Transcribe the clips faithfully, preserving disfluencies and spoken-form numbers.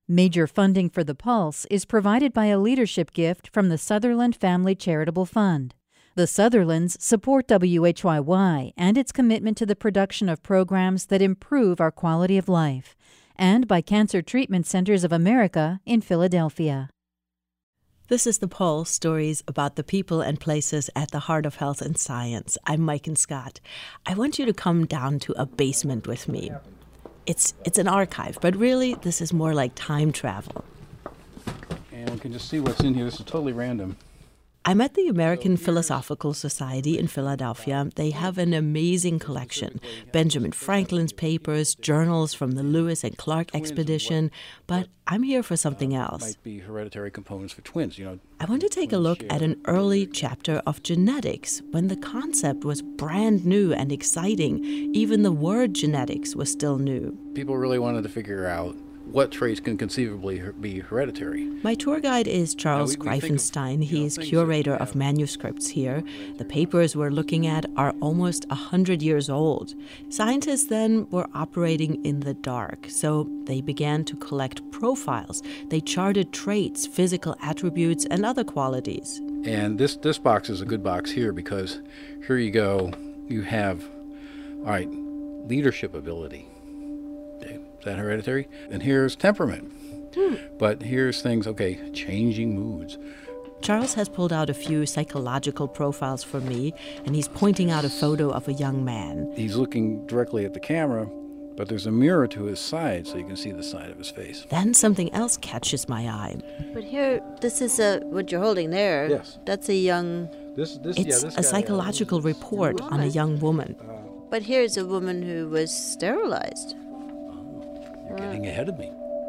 Major funding for The Pulse is provided by a leadership gift from the Sutherland Family Charitable Fund. The Sutherlands support W H Y Y and its commitment to the production of programs that improve our quality of life, and by Cancer Treatment Centers of America in Philadelphia. This is The Pulse, stories about the people and places at the heart of health and science. I'm Maiken Scott. I want you to come down to a basement with me. It's it's an archive, but really this is more like time travel. And we can just see what's in here. This is totally random. I'm at the American Philosophical Society in Philadelphia. They have an amazing collection. Benjamin Franklin's papers, journals from the Lewis and Clark expedition. But I'm here for something else. Might be hereditary components for twins, you know. I want to take a look at an early chapter of genetics, when the concept was brand new and exciting. Even the word genetics was still new. People really wanted to figure out what traits can conceivably be hereditary. My tour guide is Charles we, we Greifenstein. Of, he know, is curator of manuscripts here. The papers we're looking at are almost one hundred years old. Scientists then were operating in the dark, so they began to collect profiles. They charted traits, physical attributes, and other qualities. And this, this box is a good box here because here you go. You have, all right, leadership ability. Is that hereditary? And here's temperament. Hmm. But here's things, okay, changing moods. Charles has pulled out a few psychological profiles for me, and he's pointing out a photo of a young man. He's looking directly at the camera, but there's a mirror to his side, so you can see the side of his face. Then something else catches my eye. But here, this is a, what you're holding there. Yes. That's a young... This, this, it's yeah, this a guy, psychological uh, report on a young woman. Uh, but here's a woman who was sterilized. You're getting ahead of me.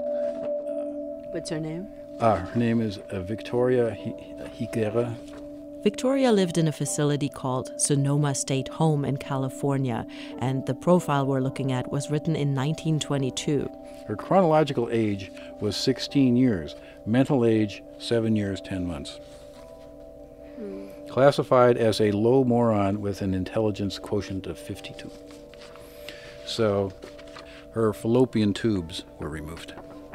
What's her name? Uh, her name is uh, Victoria Higuera. Victoria lived in a facility called Sonoma State Home in California, and the profile we're looking at was written in nineteen twenty-two. Her chronological age was sixteen years. Mental age, seven years, ten months. Hmm. Classified as a low moron with an intelligence quotient of fifty-two. So her fallopian tubes were removed.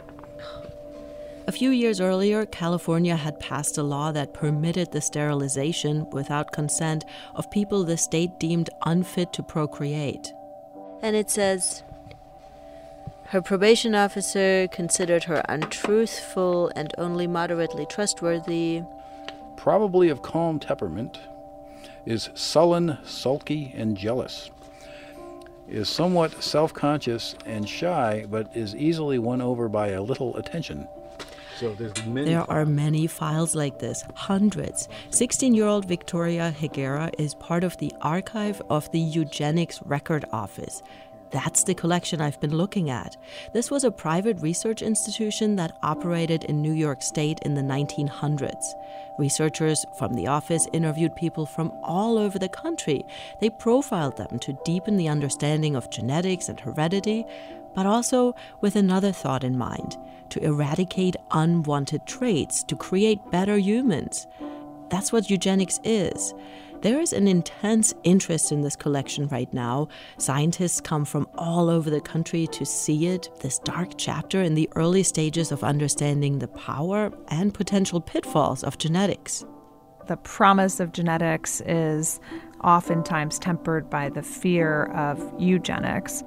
A few years earlier, California had passed a law that permitted the sterilization without consent of people the state deemed unfit to procreate. And it says, her probation officer considered her untruthful and only moderately trustworthy. Probably of calm temperament, is sullen, sulky, and jealous. Is somewhat self-conscious and shy, but is easily won over by a little attention. So there's many there files. are many files like this, hundreds. sixteen-year-old Victoria Higuera is part of the archive of the Eugenics Record Office. That's the collection I've been looking at. This was a private research institution that operated in New York State in the nineteen hundreds. Researchers from the office interviewed people from all over the country. They profiled them to deepen the understanding of genetics and heredity, but also with another thought in mind, to eradicate unwanted traits, to create better humans. That's what eugenics is. There is an intense interest in this collection right now. Scientists come from all over the country to see it, this dark chapter in the early stages of understanding the power and potential pitfalls of genetics. The promise of genetics is oftentimes tempered by the fear of eugenics.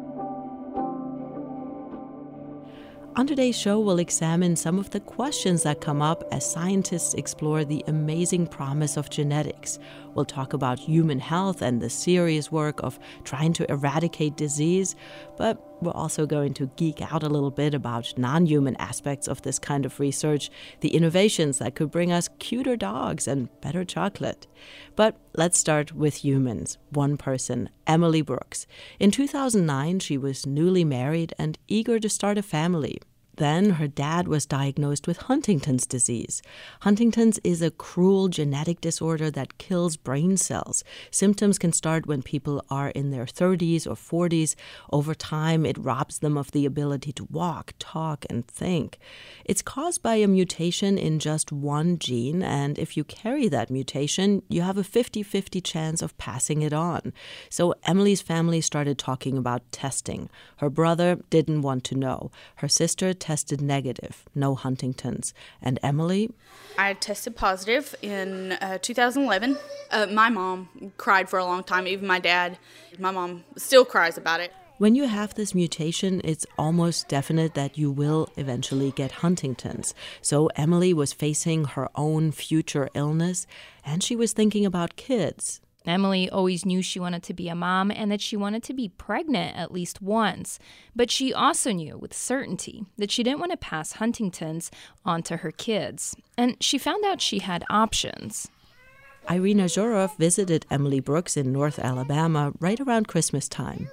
On today's show, we'll examine some of the questions that come up as scientists explore the amazing promise of genetics. We'll talk about human health and the serious work of trying to eradicate disease, but we're also going to geek out a little bit about non-human aspects of this kind of research, the innovations that could bring us cuter dogs and better chocolate. But let's start with humans. One person, Emily Brooks. In two thousand nine, she was newly married and eager to start a family. Then her dad was diagnosed with Huntington's disease. Huntington's is a cruel genetic disorder that kills brain cells. Symptoms can start when people are in their thirties or forties. Over time, it robs them of the ability to walk, talk, and think. It's caused by a mutation in just one gene, and if you carry that mutation, you have a fifty-fifty chance of passing it on. So Emily's family started talking about testing. Her brother didn't want to know. Her sister tested negative, no Huntington's. And Emily? I tested positive in uh, two thousand eleven. Uh, my mom cried for a long time, even my dad. My mom still cries about it. When you have this mutation, it's almost definite that you will eventually get Huntington's. So Emily was facing her own future illness, and she was thinking about kids. Emily always knew she wanted to be a mom and that she wanted to be pregnant at least once. But she also knew with certainty that she didn't want to pass Huntington's on to her kids. And she found out she had options. Irina Zhorov visited Emily Brooks in North Alabama right around Christmas time.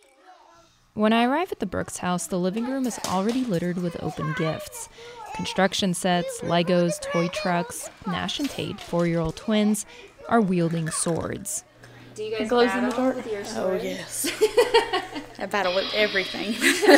When I arrive at the Brooks house, the living room is already littered with open gifts. Construction sets, Legos, toy trucks. Nash and Tate, four-year-old twins, are wielding swords. Do you guys battle in the dark? With your swords? Oh, yes. I battle with everything.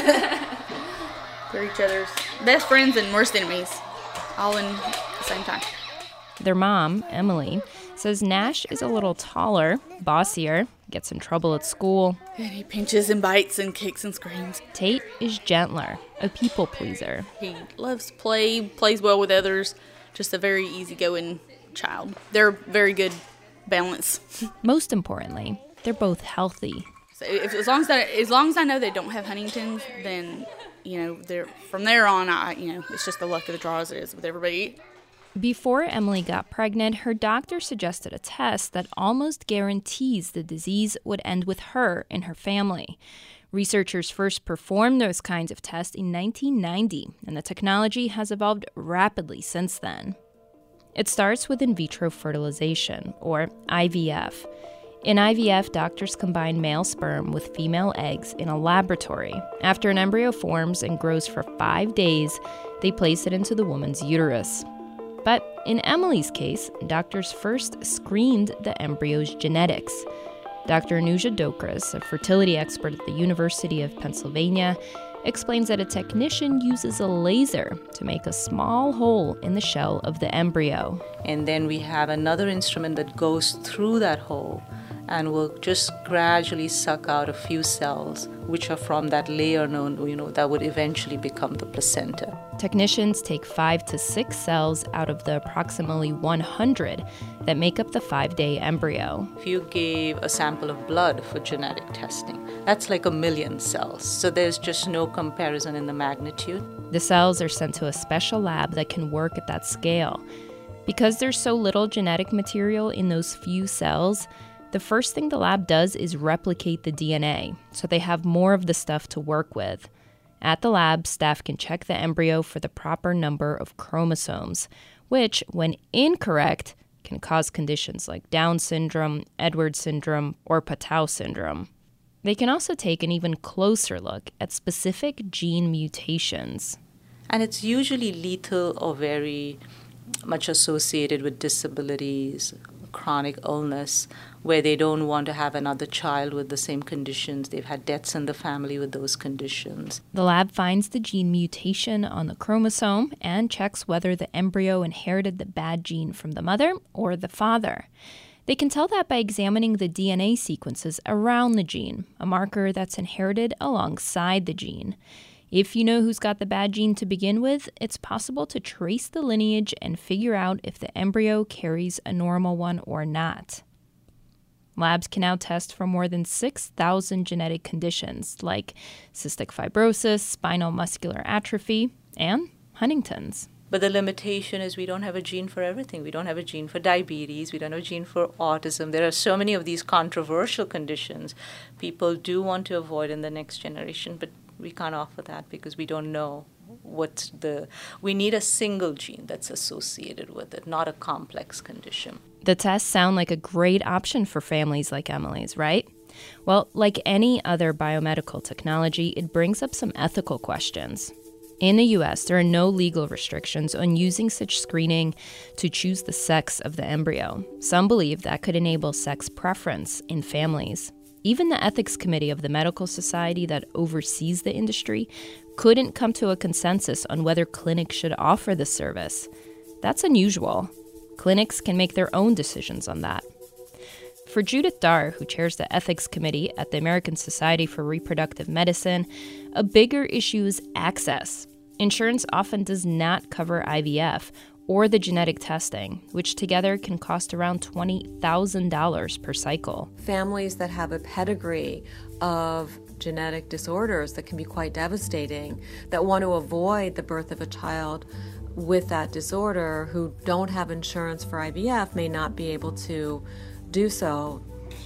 They're each other's best friends and worst enemies, all in the same time. Their mom, Emily, says Nash is a little taller, bossier, gets in trouble at school. And he pinches and bites and kicks and screams. Tate is gentler, a people pleaser. He loves to play, plays well with others, just a very easygoing child. They're very good balance. Most importantly, they're both healthy. So if, as long as I, as long as I know they don't have Huntington's, then you know they're from there on. I you know it's just the luck of the draw as it is with everybody. Before Emily got pregnant, her doctor suggested a test that almost guarantees the disease would end with her and her family. Researchers first performed those kinds of tests in nineteen ninety, and the technology has evolved rapidly since then. It starts with in vitro fertilization, or I V F. In I V F, doctors combine male sperm with female eggs in a laboratory. After an embryo forms and grows for five days, they place it into the woman's uterus. But in Emily's case, doctors first screened the embryo's genetics. Doctor Anuja Dokras, a fertility expert at the University of Pennsylvania, explains that a technician uses a laser to make a small hole in the shell of the embryo. And then we have another instrument that goes through that hole and will just gradually suck out a few cells, which are from that layer known, you know, that would eventually become the placenta. Technicians take five to six cells out of the approximately one hundred that make up the five-day embryo. If you gave a sample of blood for genetic testing, that's like a million cells. So there's just no comparison in the magnitude. The cells are sent to a special lab that can work at that scale. Because there's so little genetic material in those few cells, the first thing the lab does is replicate the D N A, so they have more of the stuff to work with. At the lab, staff can check the embryo for the proper number of chromosomes, which, when incorrect, can cause conditions like Down syndrome, Edwards syndrome, or Patau syndrome. They can also take an even closer look at specific gene mutations. And it's usually lethal or very much associated with disabilities, chronic illness, where they don't want to have another child with the same conditions. They've had deaths in the family with those conditions. The lab finds the gene mutation on the chromosome and checks whether the embryo inherited the bad gene from the mother or the father. They can tell that by examining the D N A sequences around the gene, a marker that's inherited alongside the gene. If you know who's got the bad gene to begin with, it's possible to trace the lineage and figure out if the embryo carries a normal one or not. Labs can now test for more than six thousand genetic conditions like cystic fibrosis, spinal muscular atrophy, and Huntington's. But the limitation is we don't have a gene for everything. We don't have a gene for diabetes. We don't have a gene for autism. There are so many of these controversial conditions people do want to avoid in the next generation, but we can't offer that because we don't know what the... We need a single gene that's associated with it, not a complex condition. The tests sound like a great option for families like Emily's, right? Well, like any other biomedical technology, it brings up some ethical questions. In the U S, there are no legal restrictions on using such screening to choose the sex of the embryo. Some believe that could enable sex preference in families. Even the ethics committee of the medical society that oversees the industry couldn't come to a consensus on whether clinics should offer the service. That's unusual. Clinics can make their own decisions on that. For Judith Dar, who chairs the ethics committee at the American Society for Reproductive Medicine, a bigger issue is access. insurance often does not cover I V F or the genetic testing, which together can cost around twenty thousand dollars per cycle. Families that have a pedigree of genetic disorders that can be quite devastating, that want to avoid the birth of a child with that disorder, who don't have insurance for I V F, may not be able to do so.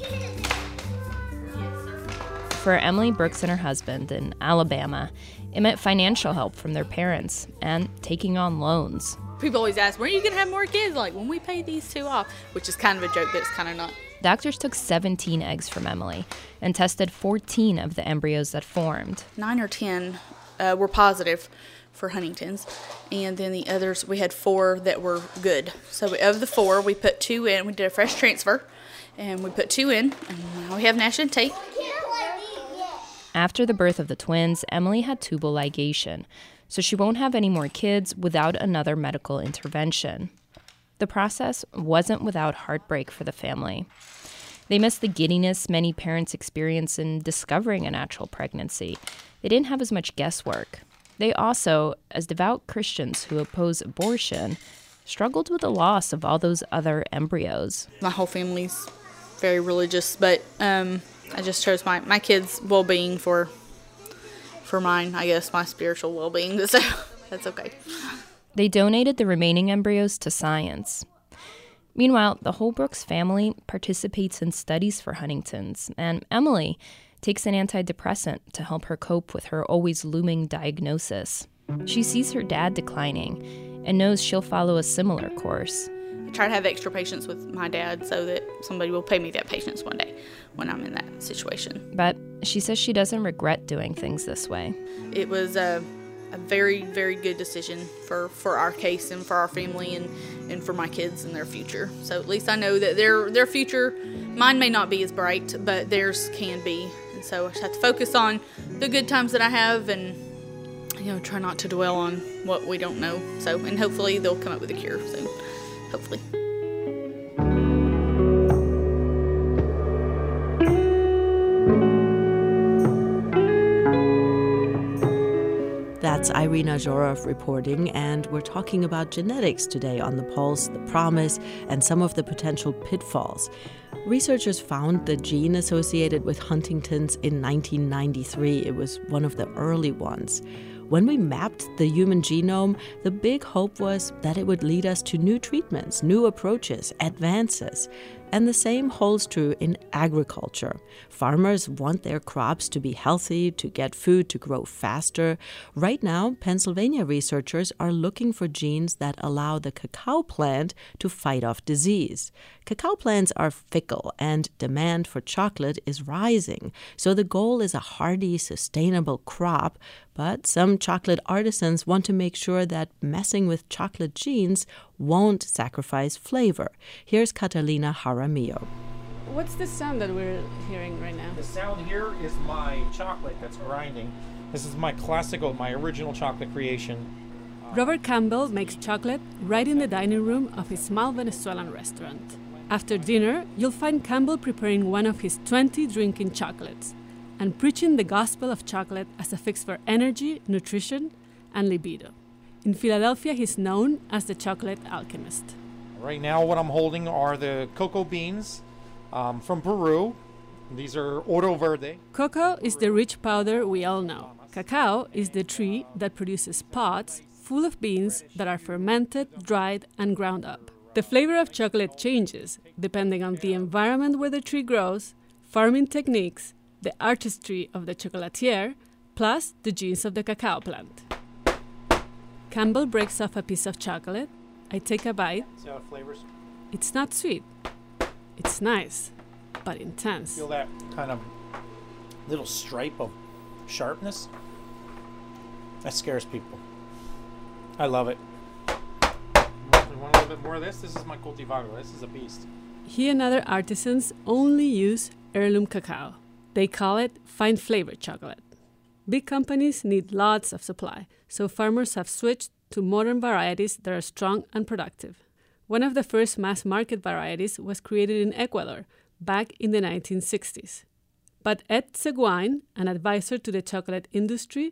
For Emily Brooks and her husband in Alabama, it meant financial help from their parents and taking on loans. People always ask, when are you going to have more kids? Like, when we pay these two off, which is kind of a joke, but it's kind of not. Doctors took seventeen eggs from Emily and tested fourteen of the embryos that formed. Nine or ten uh, were positive for Huntington's, and then the others, we had four that were good. So of the four, we put two in. We did a fresh transfer, and we put two in, and now we have Nash and Tate. After the birth of the twins, Emily had tubal ligation, so she won't have any more kids without another medical intervention. The process wasn't without heartbreak for the family. They missed the giddiness many parents experience in discovering a natural pregnancy. They didn't have as much guesswork. They also, as devout Christians who oppose abortion, struggled with the loss of all those other embryos. My whole family's very religious, but um, I just chose my, my kids' well-being for for mine, I guess, my spiritual well-being, so that's okay. They donated the remaining embryos to science. Meanwhile, the Holbrooks family participates in studies for Huntington's, and Emily takes an antidepressant to help her cope with her always looming diagnosis. She sees her dad declining and knows she'll follow a similar course. I try to have extra patience with my dad so that somebody will pay me that patience one day when I'm in that situation. But she says she doesn't regret doing things this way. It was a, a very, very good decision for, for our case and for our family and, and for my kids and their future. So at least I know that their their future, mine may not be as bright, but theirs can be. And so I just have to focus on the good times that I have and, you know, try not to dwell on what we don't know. So, and hopefully they'll come up with a cure soon. Hopefully. That's Irina Zhorov reporting, and we're talking about genetics today on The Pulse, the promise, and some of the potential pitfalls. Researchers found the gene associated with Huntington's in nineteen ninety-three. It was one of the early ones. When we mapped the human genome, the big hope was that it would lead us to new treatments, new approaches, advances. And the same holds true in agriculture. Farmers want their crops to be healthy, to get food to grow faster. Right now, Pennsylvania researchers are looking for genes that allow the cacao plant to fight off disease. Cacao plants are fickle, and demand for chocolate is rising. So the goal is a hardy, sustainable crop. But some chocolate artisans want to make sure that messing with chocolate genes won't sacrifice flavor. Here's Catalina Jaramillo. What's the sound that we're hearing right now? The sound here is my chocolate that's grinding. This is my classical, my original chocolate creation. Robert Campbell makes chocolate right in the dining room of his small Venezuelan restaurant. After dinner, you'll find Campbell preparing one of his twenty drinking chocolates and preaching the gospel of chocolate as a fix for energy, nutrition, and libido. In Philadelphia, he's known as the chocolate alchemist. Right now what I'm holding are the cocoa beans um, from Peru. These are Oro Verde. Cocoa is the rich powder we all know. Cacao is the tree that produces pods full of beans that are fermented, dried, and ground up. The flavor of chocolate changes depending on the environment where the tree grows, farming techniques, the artistry of the chocolatier, plus the genes of the cacao plant. Campbell breaks off a piece of chocolate. I take a bite. See how it flavors? It's not sweet. It's nice, but intense. Feel that kind of little stripe of sharpness? That scares people. I love it. You want a little bit more of this? This is my cultivago. This is a beast. He and other artisans only use heirloom cacao. They call it fine flavored chocolate. Big companies need lots of supply, so farmers have switched to modern varieties that are strong and productive. One of the first mass market varieties was created in Ecuador back in the nineteen sixties. But Ed Seguin, an advisor to the chocolate industry,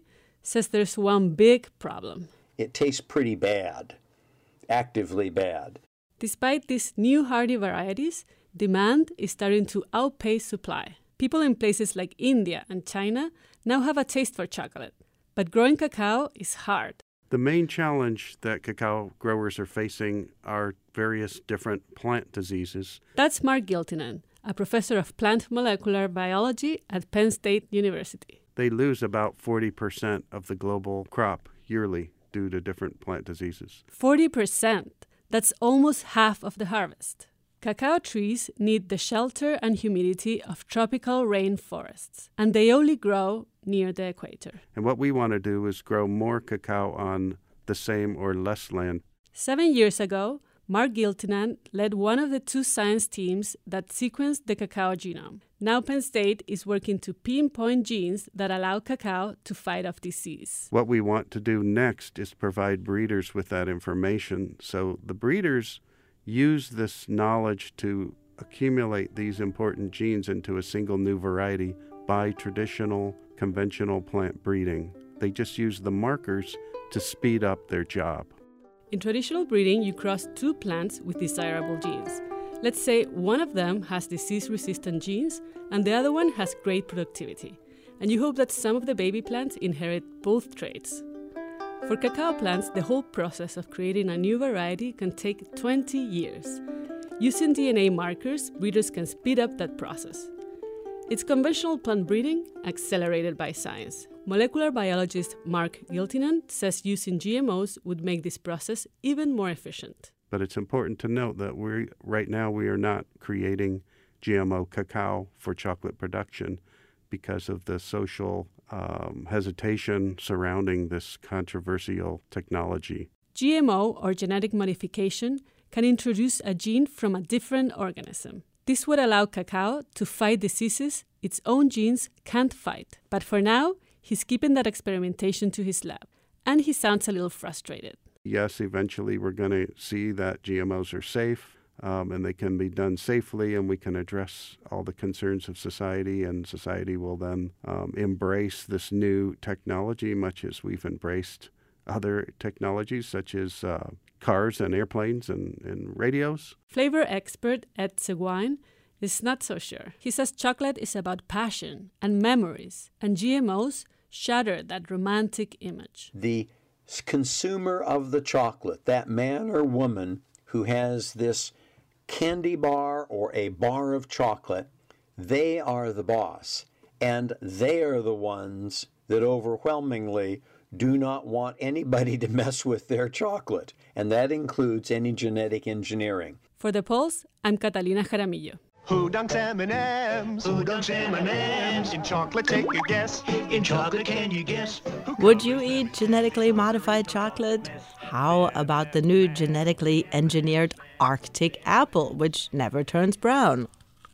says there's one big problem. It tastes pretty bad, actively bad. Despite these new hardy varieties, demand is starting to outpace supply. People in places like India and China now have a taste for chocolate, but growing cacao is hard. The main challenge that cacao growers are facing are various different plant diseases. That's Mark Giltinan, a professor of plant molecular biology at Penn State University. They lose about forty percent of the global crop yearly due to different plant diseases. forty percent. That's almost half of the harvest. Cacao trees need the shelter and humidity of tropical rainforests, and they only grow near the equator. And what we want to do is grow more cacao on the same or less land. Seven years ago, Mark Giltinan led one of the two science teams that sequenced the cacao genome. Now Penn State is working to pinpoint genes that allow cacao to fight off disease. What we want to do next is provide breeders with that information, so the breeders use this knowledge to accumulate these important genes into a single new variety by traditional, conventional plant breeding. They just use the markers to speed up their job. In traditional breeding, you cross two plants with desirable genes. Let's say one of them has disease-resistant genes and the other one has great productivity, and you hope that some of the baby plants inherit both traits. For cacao plants, the whole process of creating a new variety can take twenty years. Using D N A markers, breeders can speed up that process. It's conventional plant breeding accelerated by science. Molecular biologist Mark Giltinan says using G M Os would make this process even more efficient. But it's important to note that we right now we are not creating G M O cacao for chocolate production because of the social um, hesitation surrounding this controversial technology. G M O, or genetic modification, can introduce a gene from a different organism. This would allow cacao to fight diseases its own genes can't fight. But for now, he's keeping that experimentation to his lab, and he sounds a little frustrated. Yes, eventually we're going to see that G M Os are safe, um, and they can be done safely, and we can address all the concerns of society, and society will then um, embrace this new technology, much as we've embraced other technologies such as uh, cars and airplanes and, and radios. Flavor expert Ed Seguin is not so sure. He says chocolate is about passion and memories, and G M Os shatter that romantic image. The consumer of the chocolate, that man or woman who has this candy bar or a bar of chocolate, they are the boss, and they are the ones that overwhelmingly do not want anybody to mess with their chocolate, and that includes any genetic engineering. For The Pulse, I'm Catalina Jaramillo. Who dunks M and M's? Who dunks M and M's? In chocolate, take a guess. In chocolate, can you guess? Would you eat genetically modified chocolate? How about the new genetically engineered Arctic apple, which never turns brown?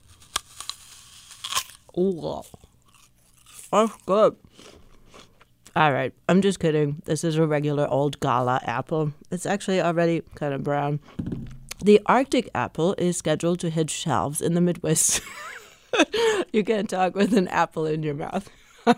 Ooh, that's good. All right, I'm just kidding. This is a regular old Gala apple. It's actually already kind of brown. The Arctic apple is scheduled to hit shelves in the Midwest. You can't talk with an apple in your mouth.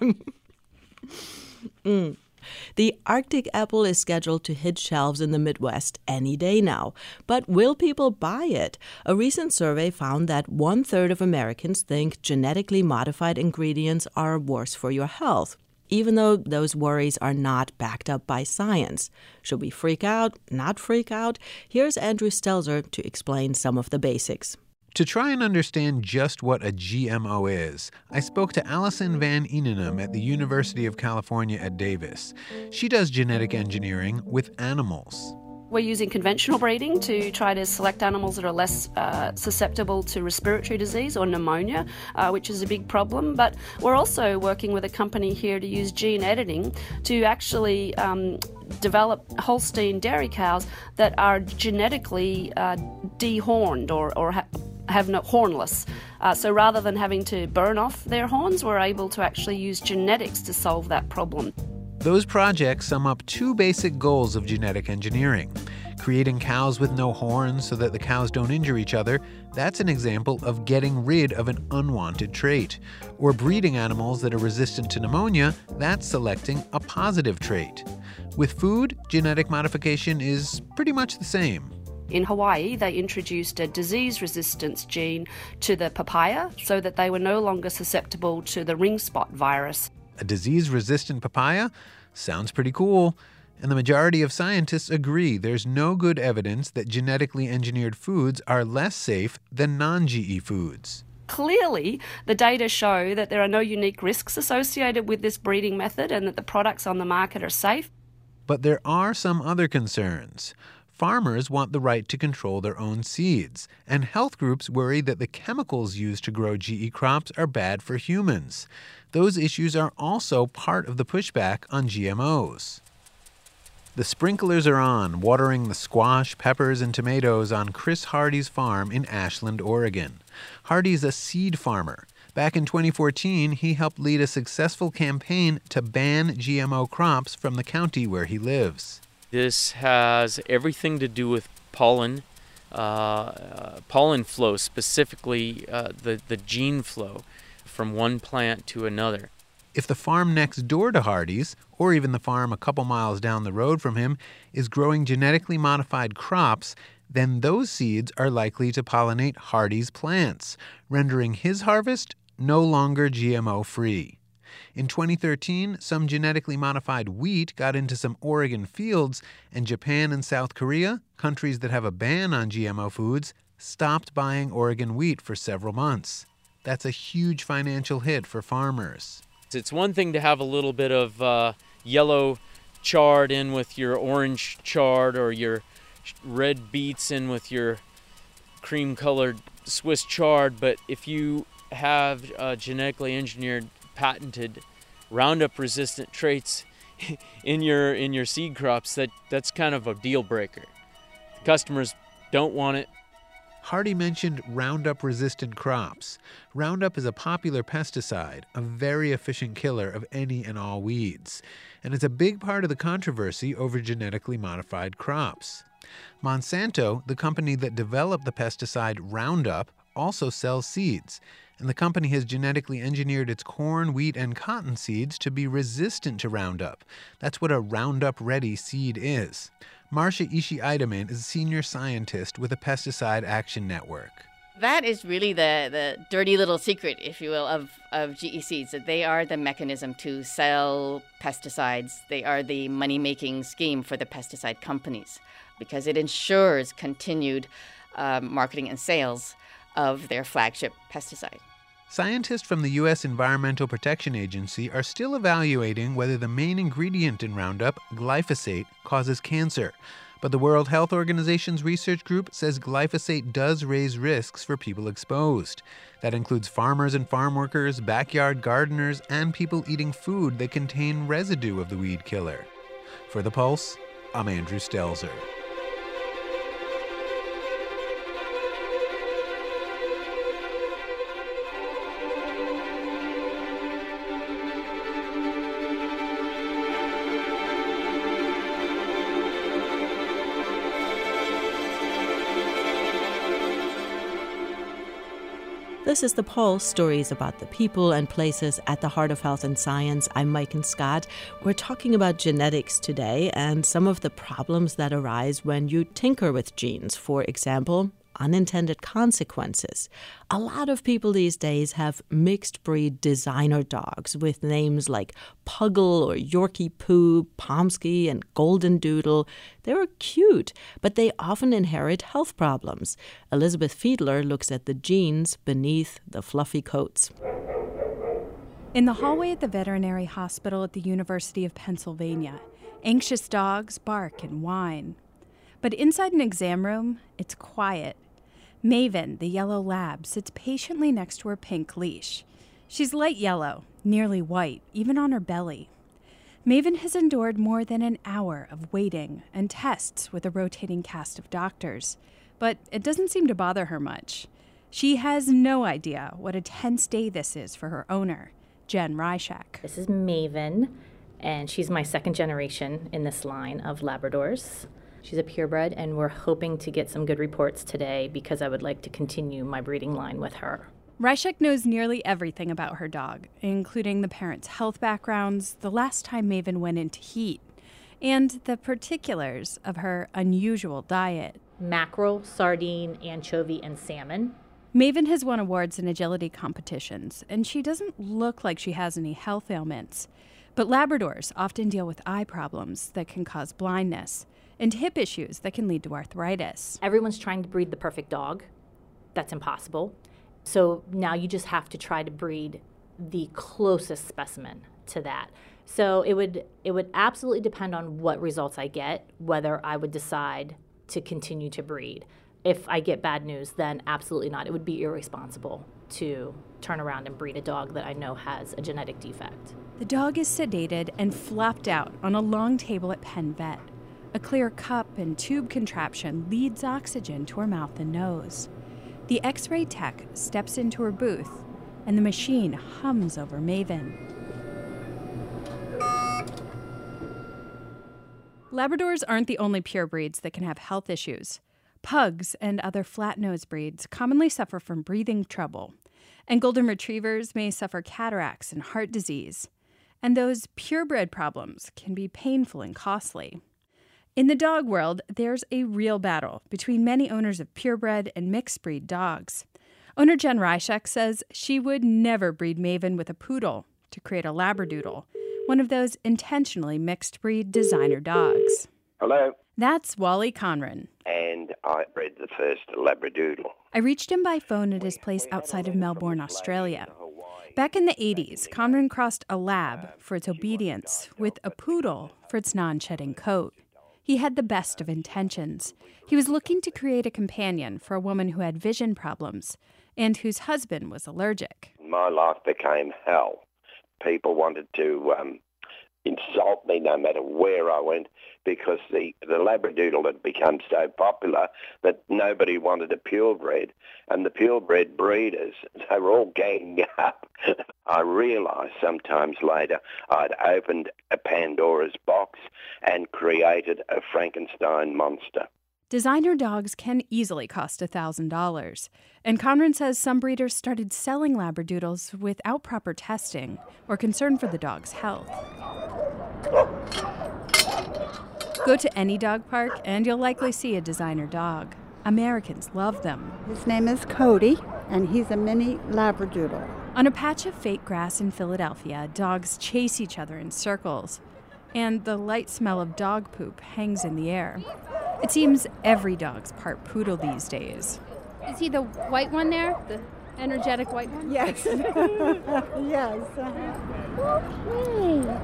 mm. The Arctic apple is scheduled to hit shelves in the Midwest any day now. But will people buy it? A recent survey found that one-third of Americans think genetically modified ingredients are worse for your health, even though those worries are not backed up by science. Should we freak out, not freak out? Here's Andrew Stelzer to explain some of the basics. To try and understand just what a G M O is, I spoke to Allison Van Eenenum at the University of California at Davis. She does genetic engineering with animals. We're using conventional breeding to try to select animals that are less uh, susceptible to respiratory disease or pneumonia, uh, which is a big problem. But we're also working with a company here to use gene editing to actually um, develop Holstein dairy cows that are genetically uh, dehorned or, or ha- have no hornless. Uh, so rather than having to burn off their horns, we're able to actually use genetics to solve that problem. Those projects sum up two basic goals of genetic engineering. Creating cows with no horns so that the cows don't injure each other, that's an example of getting rid of an unwanted trait. Or breeding animals that are resistant to pneumonia, that's selecting a positive trait. With food, genetic modification is pretty much the same. In Hawaii, they introduced a disease resistance gene to the papaya so that they were no longer susceptible to the ring spot virus. A disease-resistant papaya? Sounds pretty cool. And the majority of scientists agree there's no good evidence that genetically engineered foods are less safe than non-G E foods. Clearly, the data show that there are no unique risks associated with this breeding method and that the products on the market are safe. But there are some other concerns. Farmers want the right to control their own seeds, and health groups worry that the chemicals used to grow G E crops are bad for humans. Those issues are also part of the pushback on G M Os. The sprinklers are on, watering the squash, peppers, and tomatoes on Chris Hardy's farm in Ashland, Oregon. Hardy's a seed farmer. Back in twenty fourteen, he helped lead a successful campaign to ban G M O crops from the county where he lives. This has everything to do with pollen, uh, uh, pollen flow, specifically uh, the, the gene flow from one plant to another. If the farm next door to Hardy's, or even the farm a couple miles down the road from him, is growing genetically modified crops, then those seeds are likely to pollinate Hardy's plants, rendering his harvest no longer G M O-free. In twenty thirteen, some genetically modified wheat got into some Oregon fields, and Japan and South Korea, countries that have a ban on G M O foods, stopped buying Oregon wheat for several months. That's a huge financial hit for farmers. It's one thing to have a little bit of uh, yellow chard in with your orange chard, or your red beets in with your cream-colored Swiss chard, but if you have uh, genetically engineered, patented Roundup-resistant traits in your in your seed crops, that that's kind of a deal breaker. Customers don't want it. Hardy mentioned Roundup-resistant crops. Roundup is a popular pesticide, a very efficient killer of any and all weeds, and it's a big part of the controversy over genetically modified crops. Monsanto, the company that developed the pesticide Roundup, also sells seeds, and the company has genetically engineered its corn, wheat, and cotton seeds to be resistant to Roundup. That's what a Roundup-ready seed is. Marcia Ishii-Eidemann is a senior scientist with the Pesticide Action Network. That is really the, the dirty little secret, if you will, of, of G E seeds, that they are the mechanism to sell pesticides. They are the money-making scheme for the pesticide companies because it ensures continued uh, marketing and sales of their flagship pesticide. Scientists from the U S Environmental Protection Agency are still evaluating whether the main ingredient in Roundup, glyphosate, causes cancer. But the World Health Organization's research group says glyphosate does raise risks for people exposed. That includes farmers and farm workers, backyard gardeners, and people eating food that contain residue of the weed killer. For The Pulse, I'm Andrew Stelzer. This is The Pulse, stories about the people and places at the heart of health and science. I'm Maiken Scott. We're talking about genetics today and some of the problems that arise when you tinker with genes. For example, unintended consequences. A lot of people these days have mixed breed designer dogs with names like Puggle or Yorkie Poo, Pomsky, and Golden Doodle. They're cute, but they often inherit health problems. Elizabeth Fiedler looks at the genes beneath the fluffy coats. In the hallway at the veterinary hospital at the University of Pennsylvania, anxious dogs bark and whine. But inside an exam room, it's quiet. Maven, the yellow lab, sits patiently next to her pink leash. She's light yellow, nearly white, even on her belly. Maven has endured more than an hour of waiting and tests with a rotating cast of doctors, but it doesn't seem to bother her much. She has no idea what a tense day this is for her owner, Jen Ryshak. This is Maven, and she's my second generation in this line of Labradors. She's a purebred, and we're hoping to get some good reports today because I would like to continue my breeding line with her. Ryshek knows nearly everything about her dog, including the parents' health backgrounds, the last time Maven went into heat, and the particulars of her unusual diet. Mackerel, sardine, anchovy, and salmon. Maven has won awards in agility competitions, and she doesn't look like she has any health ailments. But Labradors often deal with eye problems that can cause blindness and hip issues that can lead to arthritis. Everyone's trying to breed the perfect dog. That's impossible. So now you just have to try to breed the closest specimen to that. So it would it would absolutely depend on what results I get, whether I would decide to continue to breed. If I get bad news, then absolutely not. It would be irresponsible to turn around and breed a dog that I know has a genetic defect. The dog is sedated and flopped out on a long table at Penn Vet. A clear cup and tube contraption leads oxygen to her mouth and nose. The X-ray tech steps into her booth, and the machine hums over Maven. Labradors aren't the only pure breeds that can have health issues. Pugs and other flat-nosed breeds commonly suffer from breathing trouble, and golden retrievers may suffer cataracts and heart disease. And those purebred problems can be painful and costly. In the dog world, there's a real battle between many owners of purebred and mixed-breed dogs. Owner Jen Ryshek says she would never breed Maven with a poodle to create a Labradoodle, one of those intentionally mixed-breed designer dogs. Hello. That's Wally Conran. And I bred the first Labradoodle. I reached him by phone at his place outside of Melbourne, Australia. Back in the eighties, Conran crossed a lab for its obedience with a poodle for its non-shedding coat. He had the best of intentions. He was looking to create a companion for a woman who had vision problems and whose husband was allergic. My life became hell. People wanted to um, insult me no matter where I went because the, the Labradoodle had become so popular that nobody wanted a purebred. And the purebred breeders, they were all ganging up. I realised sometimes later I'd opened a Pandora's box and created a Frankenstein monster. Designer dogs can easily cost one thousand dollars, and Conran says some breeders started selling Labradoodles without proper testing or concern for the dog's health. Go to any dog park and you'll likely see a designer dog. Americans love them. His name is Cody, and he's a mini Labradoodle. On a patch of fake grass in Philadelphia, dogs chase each other in circles, and the light smell of dog poop hangs in the air. It seems every dog's part poodle these days. Is he the white one there? The energetic white one? Yes. Yes. Okay.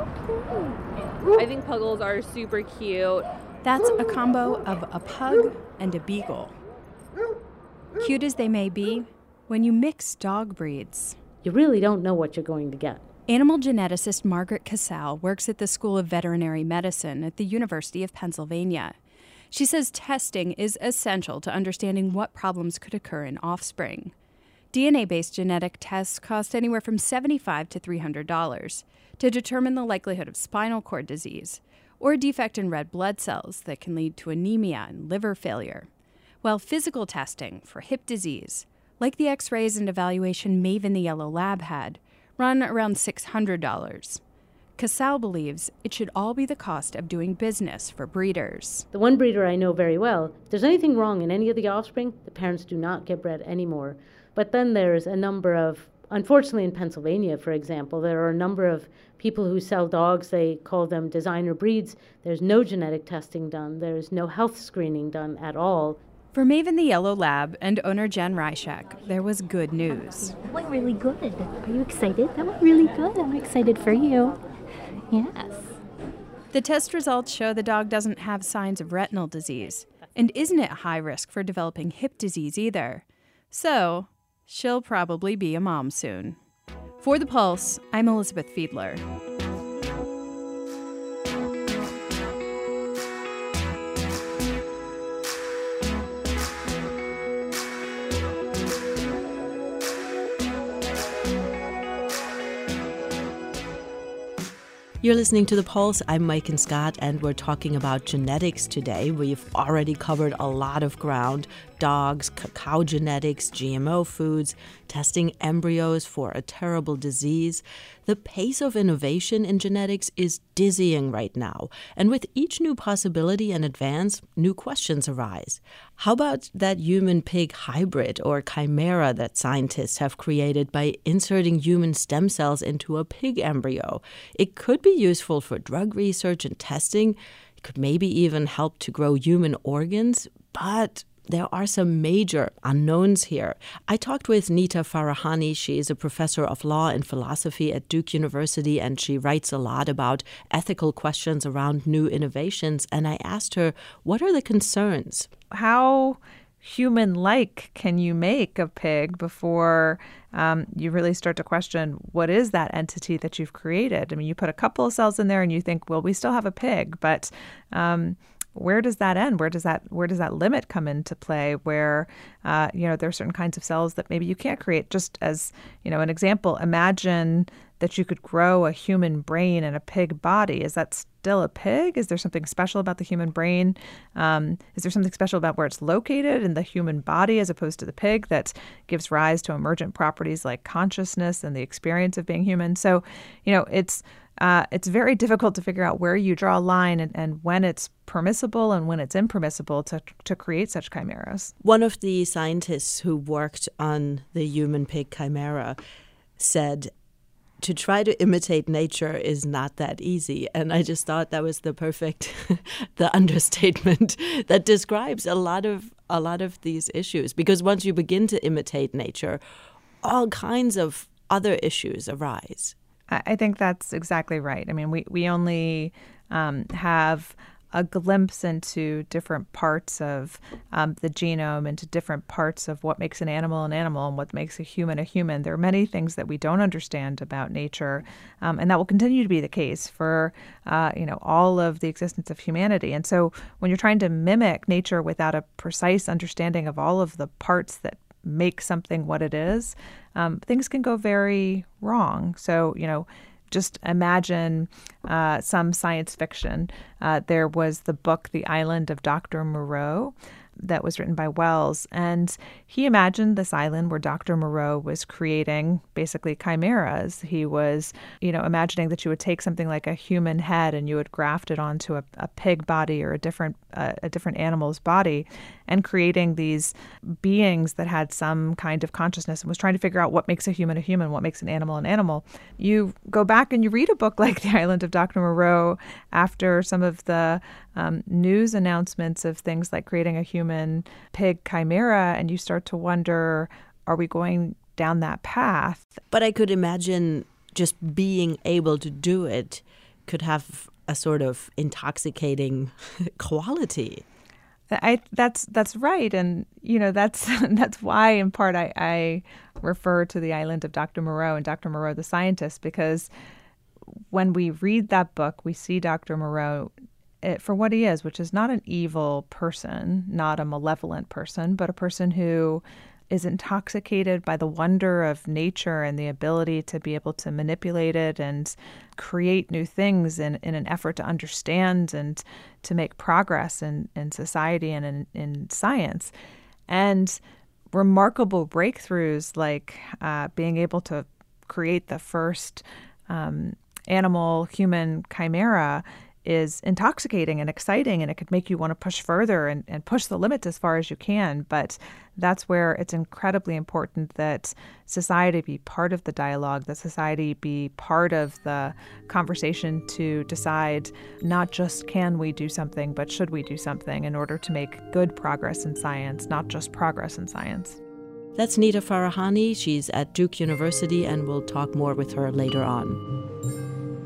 I think puggles are super cute. That's a combo of a pug and a beagle. Cute as they may be, when you mix dog breeds, you really don't know what you're going to get. Animal geneticist Margaret Casal works at the School of Veterinary Medicine at the University of Pennsylvania. She says testing is essential to understanding what problems could occur in offspring. D N A-based genetic tests cost anywhere from seventy-five dollars to three hundred dollars to determine the likelihood of spinal cord disease or a defect in red blood cells that can lead to anemia and liver failure, while physical testing for hip disease, like the X-rays and evaluation Maven the Yellow Lab had, run around six hundred dollars. Casal believes it should all be the cost of doing business for breeders. The one breeder I know very well, if there's anything wrong in any of the offspring, the parents do not get bred anymore. But then there's a number of, unfortunately in Pennsylvania, for example, there are a number of people who sell dogs, they call them designer breeds. There's no genetic testing done. There's no health screening done at all. For Maven the Yellow Lab and owner Jen Ryshek, there was good news. That went really good. Are you excited? That went really good. I'm excited for you. Yes. The test results show the dog doesn't have signs of retinal disease and isn't at high risk for developing hip disease either. So, she'll probably be a mom soon. For The Pulse, I'm Elizabeth Fiedler. You're listening to The Pulse. I'm Maiken Scott, and we're talking about genetics today. We've already covered a lot of ground: dogs, cacao genetics, G M O foods, testing embryos for a terrible disease. The pace of innovation in genetics is dizzying right now, and with each new possibility and advance, new questions arise. How about that human-pig hybrid or chimera that scientists have created by inserting human stem cells into a pig embryo? It could be useful for drug research and testing. It could maybe even help to grow human organs, but there are some major unknowns here. I talked with Nita Farahany. She is a professor of law and philosophy at Duke University, and she writes a lot about ethical questions around new innovations. And I asked her, what are the concerns? How human-like can you make a pig before um, you really start to question what is that entity that you've created? I mean, you put a couple of cells in there and you think, well, we still have a pig, but um, where does that end? Where does that where does that limit come into play? Where uh, you know there are certain kinds of cells that maybe you can't create. Just as you know, an example, imagine that you could grow a human brain in a pig body. Is that still a pig? Is there something special about the human brain? Um, is there something special about where it's located in the human body as opposed to the pig that gives rise to emergent properties like consciousness and the experience of being human? So, you know, it's uh, it's very difficult to figure out where you draw a line and, and when it's permissible and when it's impermissible to to create such chimeras. One of the scientists who worked on the human-pig chimera said, to try to imitate nature is not that easy. And I just thought that was the perfect, the understatement that describes a lot of a lot of these issues. Because once you begin to imitate nature, all kinds of other issues arise. I think that's exactly right. I mean, we, we only um, have a glimpse into different parts of um, the genome, into different parts of what makes an animal an animal and what makes a human a human. There are many things that we don't understand about nature, um, and that will continue to be the case for uh, you know all of the existence of humanity. And so when you're trying to mimic nature without a precise understanding of all of the parts that make something what it is, um, things can go very wrong. So, you know, just imagine uh, some science fiction. Uh, there was the book, The Island of Doctor Moreau, that was written by Wells. And he imagined this island where Doctor Moreau was creating basically chimeras. He was, you know, imagining that you would take something like a human head and you would graft it onto a, a pig body or a different uh, a different animal's body, and creating these beings that had some kind of consciousness and was trying to figure out what makes a human a human, what makes an animal an animal. You go back and you read a book like The Island of Doctor Moreau after some of the um, news announcements of things like creating a human pig chimera, and you start to wonder, are we going down that path? But I could imagine just being able to do it could have a sort of intoxicating quality. I that's that's right, and you know that's that's why in part I, I refer to The Island of Doctor Moreau and Doctor Moreau the scientist, because when we read that book, we see Doctor Moreau it, for what he is, which is not an evil person, not a malevolent person, but a person who is intoxicated by the wonder of nature and the ability to be able to manipulate it and create new things in, in an effort to understand and to make progress in, in society and in, in science. And remarkable breakthroughs like uh, being able to create the first um, animal-human chimera is intoxicating and exciting, and it could make you want to push further and, and push the limits as far as you can. But that's where it's incredibly important that society be part of the dialogue, that society be part of the conversation to decide not just can we do something, but should we do something in order to make good progress in science, not just progress in science. That's Nita Farahany. She's at Duke University, and we'll talk more with her later on.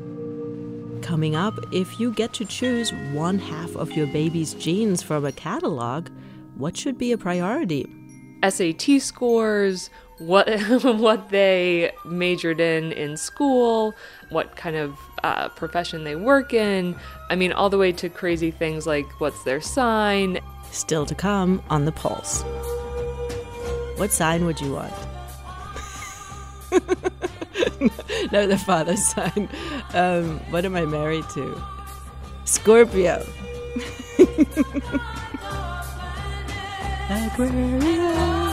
Coming up, if you get to choose one half of your baby's genes from a catalog, what should be a priority? S A T scores, what what they majored in in school, what kind of uh, profession they work in. I mean, all the way to crazy things like what's their sign. Still to come on The Pulse. What sign would you want? No, the father sign. Um, what am I married to? Scorpio. Aquarius.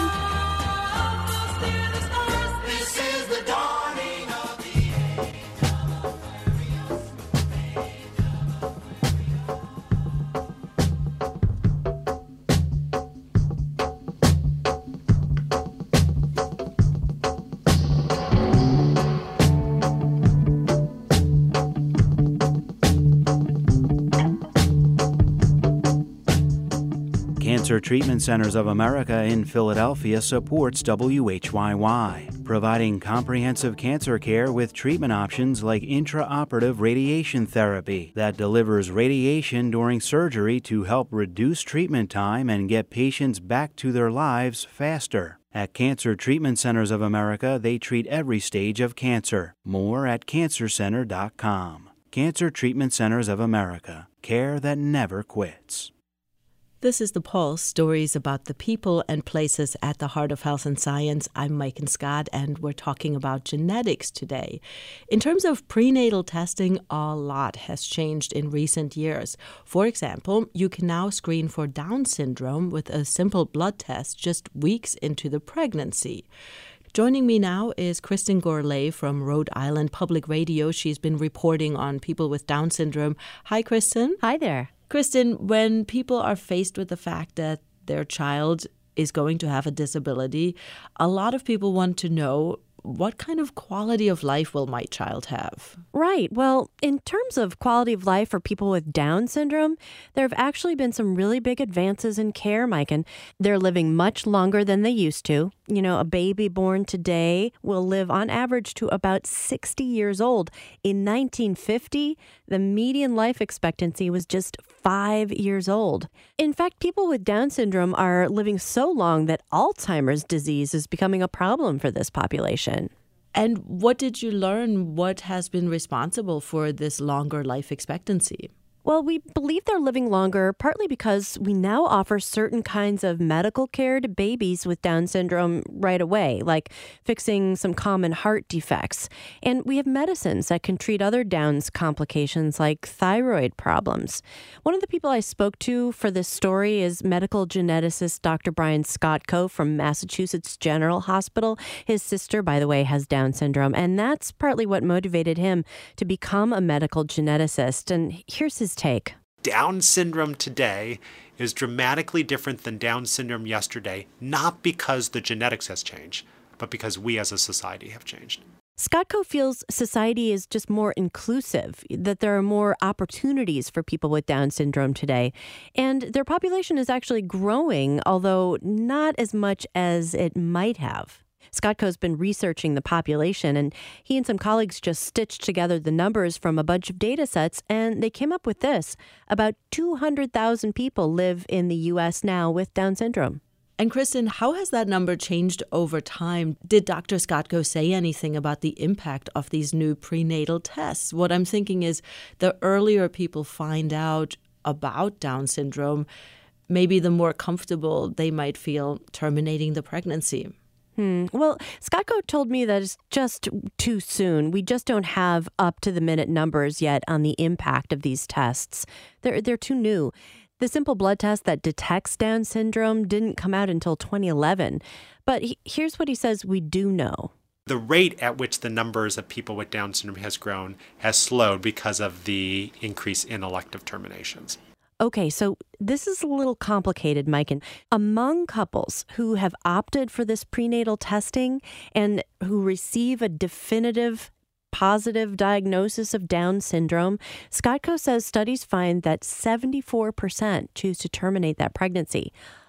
Cancer Treatment Centers of America in Philadelphia supports W H Y Y, providing comprehensive cancer care with treatment options like intraoperative radiation therapy that delivers radiation during surgery to help reduce treatment time and get patients back to their lives faster. At Cancer Treatment Centers of America, they treat every stage of cancer. More at cancer center dot com. Cancer Treatment Centers of America. Care that never quits. This is The Pulse, stories about the people and places at the heart of health and science. I'm Maiken Scott, and we're talking about genetics today. In terms of prenatal testing, a lot has changed in recent years. For example, you can now screen for Down syndrome with a simple blood test just weeks into the pregnancy. Joining me now is Kristen Gourlay from Rhode Island Public Radio. She's been reporting on people with Down syndrome. Hi, Kristen. Hi there. Kristen, when people are faced with the fact that their child is going to have a disability, a lot of people want to know, what kind of quality of life will my child have? Right. Well, in terms of quality of life for people with Down syndrome, there have actually been some really big advances in care, Mike, and they're living much longer than they used to. You know, a baby born today will live on average to about sixty years old. In nineteen fifty, the median life expectancy was just five years old. In fact, people with Down syndrome are living so long that Alzheimer's disease is becoming a problem for this population. And what did you learn? What has been responsible for this longer life expectancy? Well, we believe they're living longer partly because we now offer certain kinds of medical care to babies with Down syndrome right away, like fixing some common heart defects. And we have medicines that can treat other Down's complications like thyroid problems. One of the people I spoke to for this story is medical geneticist Doctor Brian Skotko from Massachusetts General Hospital. His sister, by the way, has Down syndrome, and that's partly what motivated him to become a medical geneticist. And here's his take. Down syndrome today is dramatically different than Down syndrome yesterday, not because the genetics has changed, but because we as a society have changed. Skotko feels society is just more inclusive, that there are more opportunities for people with Down syndrome today, and their population is actually growing, although not as much as it might have. Skotko's been researching the population, and he and some colleagues just stitched together the numbers from a bunch of data sets, and they came up with this. About two hundred thousand people live in the U S now with Down syndrome. And Kristen, how has that number changed over time? Did Doctor Skotko say anything about the impact of these new prenatal tests? What I'm thinking is the earlier people find out about Down syndrome, maybe the more comfortable they might feel terminating the pregnancy. Hmm. Well, Skotko told me that it's just too soon. We just don't have up-to-the-minute numbers yet on the impact of these tests. They're, they're too new. The simple blood test that detects Down syndrome didn't come out until twenty eleven. But he, here's what he says we do know. The rate at which the numbers of people with Down syndrome has grown has slowed because of the increase in elective terminations. Okay, so this is a little complicated, Mike. And among couples who have opted for this prenatal testing and who receive a definitive positive diagnosis of Down syndrome, Skotko says studies find that seventy-four percent choose to terminate that pregnancy.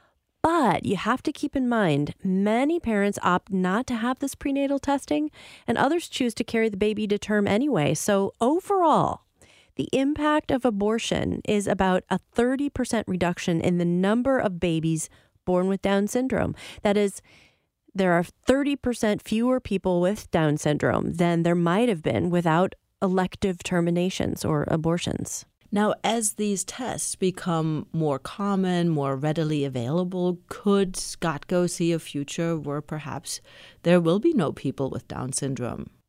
But you have to keep in mind, many parents opt not to have this prenatal testing, and others choose to carry the baby to term anyway. So overall, the impact of abortion is about a thirty percent reduction in the number of babies born with Down syndrome. That is, there are thirty percent fewer people with Down syndrome than there might have been without elective terminations or abortions. Now, as these tests become more common, more readily available, could Skotko see a future where perhaps there will be no people with Down syndrome?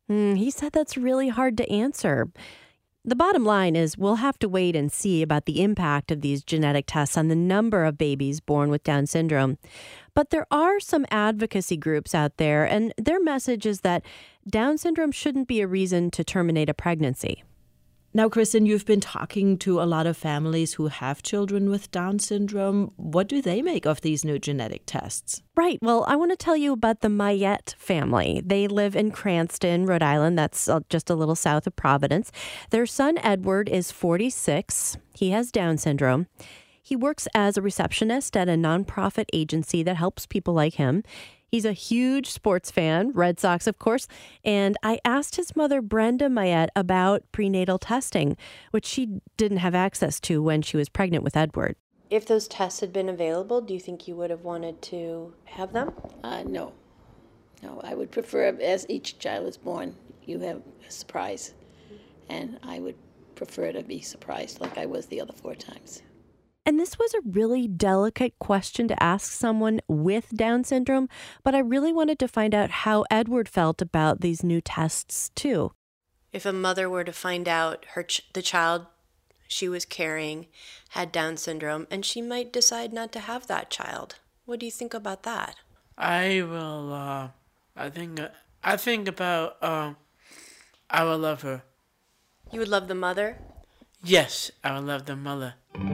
Mm, he said that's really hard to answer. The bottom line is we'll have to wait and see about the impact of these genetic tests on the number of babies born with Down syndrome. But there are some advocacy groups out there, and their message is that Down syndrome shouldn't be a reason to terminate a pregnancy. Now, Kristen, you've been talking to a lot of families who have children with Down syndrome. What do they make of these new genetic tests? Right. Well, I want to tell you about the Mayette family. They live in Cranston, Rhode Island. That's just a little south of Providence. Their son, Edward, is forty-six. He has Down syndrome. He works as a receptionist at a nonprofit agency that helps people like him. He's a huge sports fan, Red Sox, of course, and I asked his mother, Brenda Mayette, about prenatal testing, which she didn't have access to when she was pregnant with Edward. If those tests had been available, do you think you would have wanted to have them? Uh, no. No, I would prefer, as each child is born, you have a surprise, and I would prefer to be surprised like I was the other four times. And this was a really delicate question to ask someone with Down syndrome, but I really wanted to find out how Edward felt about these new tests, too. If a mother were to find out her ch- the child she was carrying had Down syndrome, and she might decide not to have that child, what do you think about that? I will, uh, I think, uh, I think about, uh, I will love her. You would love the mother? Yes, I would love the mother.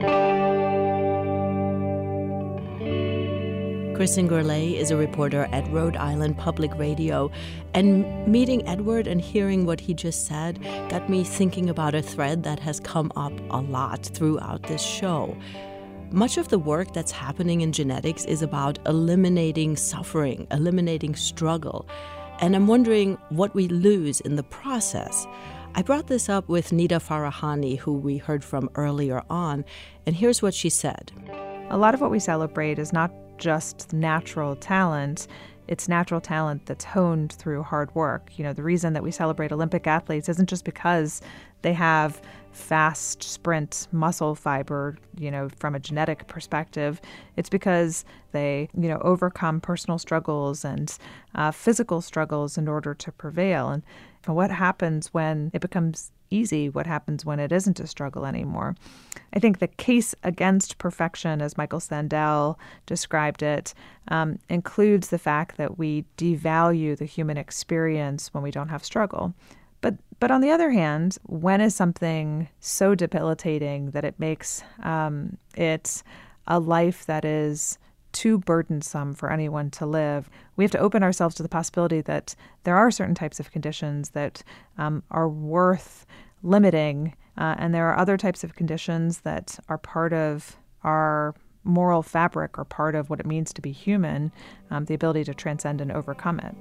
Kristen Gourlay is a reporter at Rhode Island Public Radio, and meeting Edward and hearing what he just said got me thinking about a thread that has come up a lot throughout this show. Much of the work that's happening in genetics is about eliminating suffering, eliminating struggle, and I'm wondering what we lose in the process. I brought this up with Nida Farahani, who we heard from earlier on, and here's what she said. A lot of what we celebrate is not just natural talent. It's natural talent that's honed through hard work. You know, the reason that we celebrate Olympic athletes isn't just because they have fast sprint muscle fiber, you know, from a genetic perspective. It's because they, you know, overcome personal struggles and uh, physical struggles in order to prevail. And what happens when it becomes easy? What happens when it isn't a struggle anymore? I think the case against perfection, as Michael Sandel described it, um, includes the fact that we devalue the human experience when we don't have struggle. But but on the other hand, when is something so debilitating that it makes um, it a life that is too burdensome for anyone to live? We have to open ourselves to the possibility that there are certain types of conditions that um, are worth limiting, uh, and there are other types of conditions that are part of our moral fabric or part of what it means to be human, um, the ability to transcend and overcome it.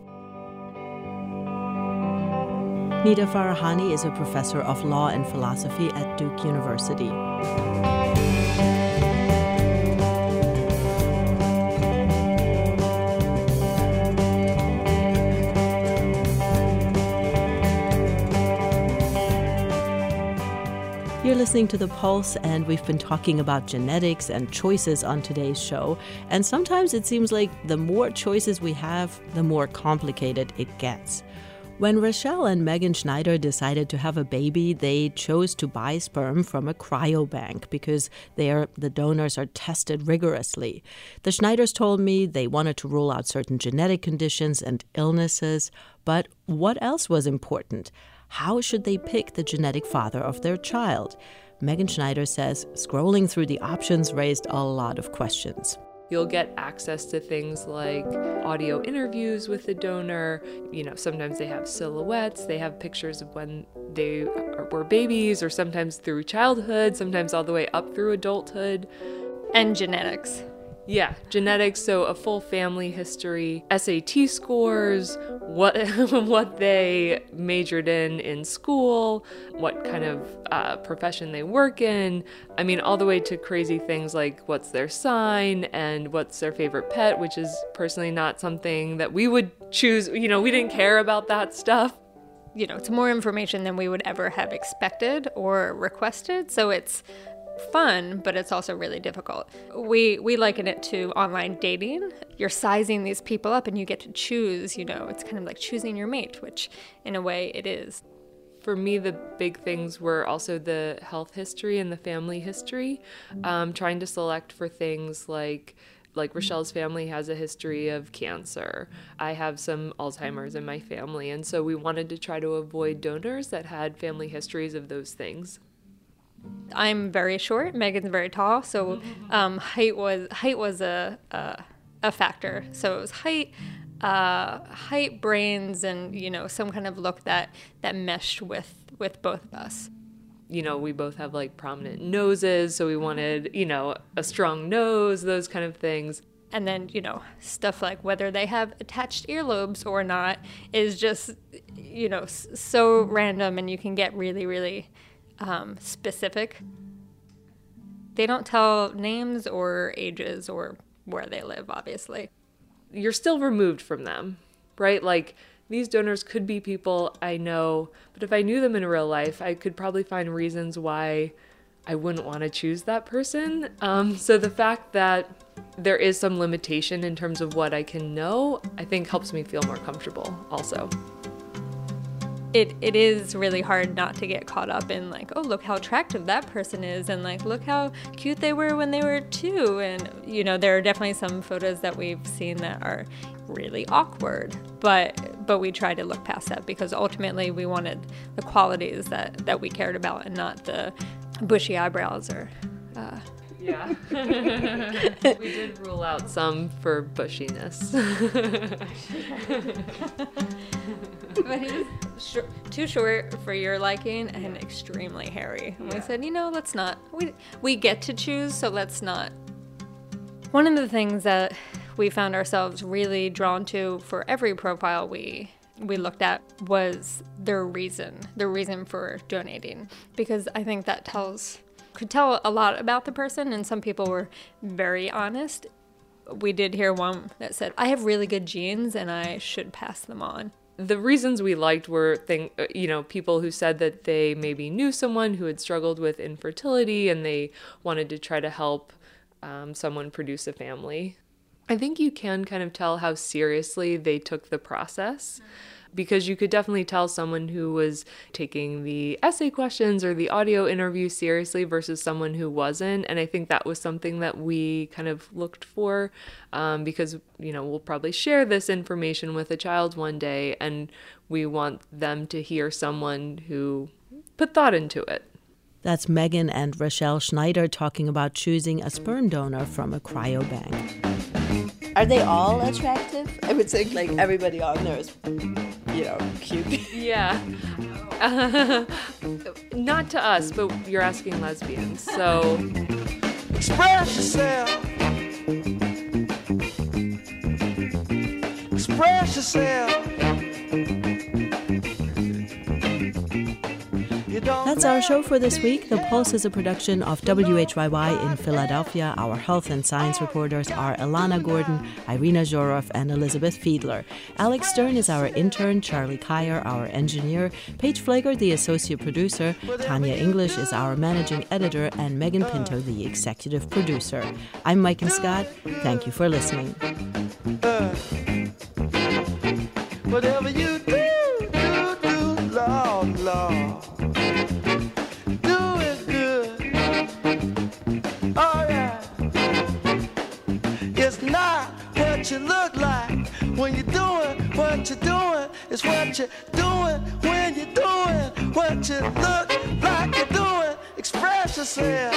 Nida Farahani is a professor of law and philosophy at Duke University. You're listening to The Pulse, and we've been talking about genetics and choices on today's show. And sometimes it seems like the more choices we have, the more complicated it gets. When Rochelle and Megan Schneider decided to have a baby, they chose to buy sperm from a cryobank because there the donors are tested rigorously. The Schneiders told me they wanted to rule out certain genetic conditions and illnesses, but what else was important? How should they pick the genetic father of their child? Megan Schneider says scrolling through the options raised a lot of questions. You'll get access to things like audio interviews with the donor. You know, sometimes they have silhouettes. They have pictures of when they were babies, or sometimes through childhood, sometimes all the way up through adulthood. And genetics. Yeah, genetics, so a full family history, S A T scores, what what they majored in in school, what kind of uh, profession they work in. I mean, all the way to crazy things like what's their sign and what's their favorite pet, which is personally not something that we would choose. You know, we didn't care about that stuff. You know, it's more information than we would ever have expected or requested, so it's fun, but it's also really difficult. We we liken it to online dating. You're sizing these people up and you get to choose, you know, it's kind of like choosing your mate, which in a way it is. For me, the big things were also the health history and the family history, um, trying to select for things like like Rochelle's family has a history of cancer. I have some Alzheimer's in my family, and so we wanted to try to avoid donors that had family histories of those things. I'm very short. Megan's very tall, so um, height was height was a, a a factor. So it was height, uh, height, brains, and you know some kind of look that that meshed with with both of us. You know, we both have like prominent noses, so we wanted, you know, a strong nose, those kind of things. And then, you know, stuff like whether they have attached earlobes or not is just, you know, so random, and you can get really, really um, specific. They don't tell names or ages or where they live, obviously. You're still removed from them, right? Like, these donors could be people I know, but if I knew them in real life, I could probably find reasons why I wouldn't want to choose that person. Um, so the fact that there is some limitation in terms of what I can know, I think helps me feel more comfortable also. It it is really hard not to get caught up in like, oh, look how attractive that person is, and like, look how cute they were when they were two. And, you know, there are definitely some photos that we've seen that are really awkward, but but we try to look past that because ultimately we wanted the qualities that, that we cared about and not the bushy eyebrows or... Uh, Yeah. We did rule out some for bushiness. But he's sh- too short for your liking and extremely hairy. And yeah. We said, you know, let's not. We we get to choose, so let's not. One of the things that we found ourselves really drawn to for every profile we we looked at was their reason, their reason for donating, because I think that tells. could tell a lot about the person, and some people were very honest. We did hear one that said, I have really good genes and I should pass them on. The reasons we liked were thing, you know, people who said that they maybe knew someone who had struggled with infertility and they wanted to try to help um, someone produce a family. I think you can kind of tell how seriously they took the process. Because you could definitely tell someone who was taking the essay questions or the audio interview seriously versus someone who wasn't. And I think that was something that we kind of looked for um, because, you know, we'll probably share this information with a child one day and we want them to hear someone who put thought into it. That's Megan and Rochelle Schneider talking about choosing a sperm donor from a cryobank. Are they all attractive? I would think like everybody on there is, you know, cute. Yeah. Uh, not to us, but you're asking lesbians, so. Express yourself. Express yourself. That's our show for this week. The Pulse is a production of W H Y Y in Philadelphia. Our health and science reporters are Ilana Gordon, Irina Zhorov, and Elizabeth Fiedler. Alex Stern is our intern, Charlie Kyer, our engineer, Paige Flager, the associate producer, Tanya English is our managing editor, and Megan Pinto, the executive producer. I'm Mike and Scott. Thank you for listening. Uh, whatever you do, do, do, Lord, Lord. What you look like when you're doing what you're doing is what you're doing when you're doing what you look like you're doing. Express yourself.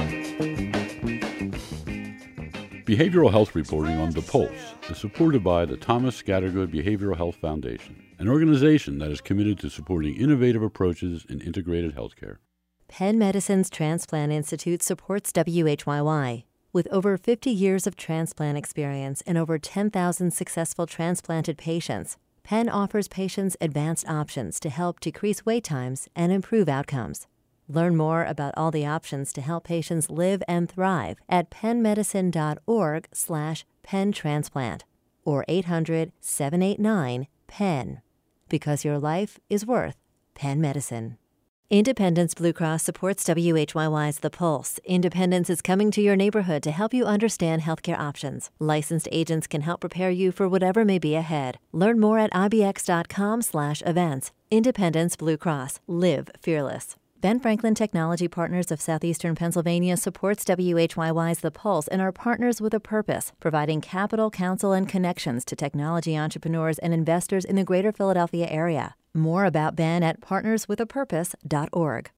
Behavioral health reporting on The Pulse is supported by the Thomas Scattergood Behavioral Health Foundation, an organization that is committed to supporting innovative approaches in integrated healthcare. Penn Medicine's Transplant Institute supports W H Y Y. With over fifty years of transplant experience and over ten thousand successful transplanted patients, Penn offers patients advanced options to help decrease wait times and improve outcomes. Learn more about all the options to help patients live and thrive at pennmedicine.org slash penntransplant or eight hundred, seven eight nine, P E N. Because your life is worth Penn Medicine. Independence Blue Cross supports W H Y Y's The Pulse. Independence is coming to your neighborhood to help you understand healthcare options. Licensed agents can help prepare you for whatever may be ahead. Learn more at ibx.com slash events. Independence Blue Cross. Live fearless. Ben Franklin Technology Partners of Southeastern Pennsylvania supports W H Y Y's The Pulse and are partners with a purpose, providing capital, counsel, and connections to technology entrepreneurs and investors in the greater Philadelphia area. More about Ben at partners with a purpose dot org.